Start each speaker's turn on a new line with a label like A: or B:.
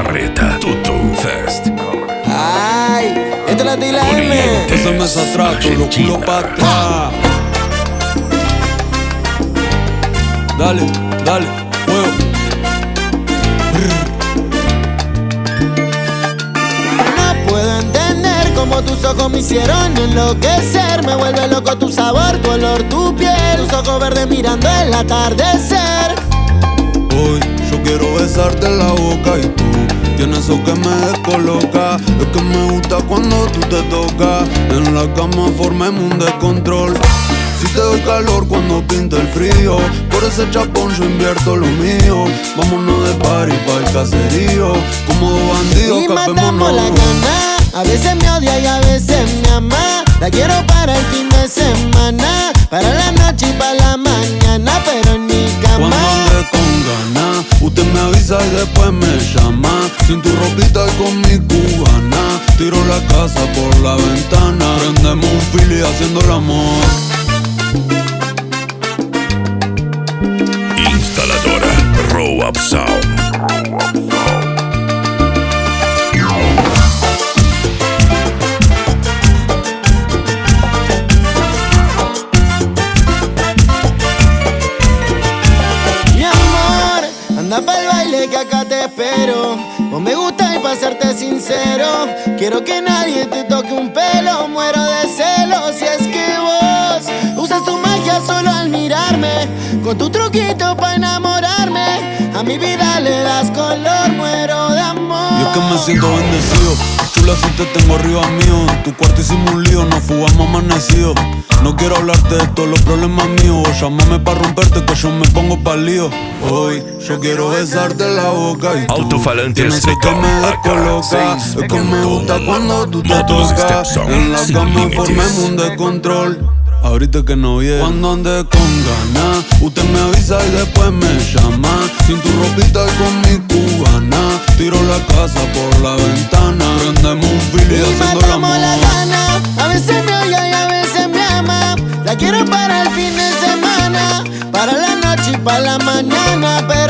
A: Gazzarreta, tutto un fest.
B: Ay, esta es la de la M.
A: Oriente,
C: Ese mes atrás, con los culos pa' atrás. Dale, dale, fuego.
B: No puedo entender cómo tus ojos me hicieron enloquecer. Me vuelve loco tu sabor, tu olor, tu piel. Tus ojos verdes mirando el atardecer.
C: Hoy yo quiero besarte en la boca y tú tienes eso que me descoloca. Es que me gusta cuando tú te tocas. En la cama formemos un descontrol. Si te doy calor cuando pinta el frío, por ese chapón yo invierto lo mío. Vámonos de party pa'l caserío, como dos bandidos,
B: Y matamos la gana. A veces me odia y a veces me ama. La quiero para el fin de semana, para la noche y para la mañana, pero en mi
C: Cuando
B: cama.
C: ande con ganas, usted me avisa y después me llama. Sin tu ropita y con mi cubana, tiro la casa por la ventana. Prendemos un fili haciendo el amor.
A: Instaladora Row Up Sound.
B: Mi amor, anda pa'l baile que acá te espero. Vos me gusta y pa' serte sincero, quiero que nadie te toque un pelo. Muero de celos si es que vos usas tu magia solo al mirarme, con tu truquito pa' enamorarme. A mi vida le das color, muero de amor.
C: Y es que me siento bendecido. Chula, si te tengo arriba mío. En tu cuarto hicimos un lío, nos fugamos amanecido. No quiero hablarte de todos los problemas míos. Llámame pa' romperte que yo me pongo pa'l lío. Hoy yo quiero besarte en la boca y tú
A: Altofalantes
C: tienes eso que me descoloca. Es que me gusta cuando tú te tocas. En la cama formemos un descontrol. Ahorita que no viene, cuando ande con ganas, usted me avisa y después me llama. Sin tu ropita y con mi cubana, tiro la casa por la ventana. Prendemos un fili
B: Y
C: haciendo el
B: matamos la
C: amor.
B: gana. A veces me odia y a veces me ama. La quiero para el fin de semana, para la noche y para la mañana,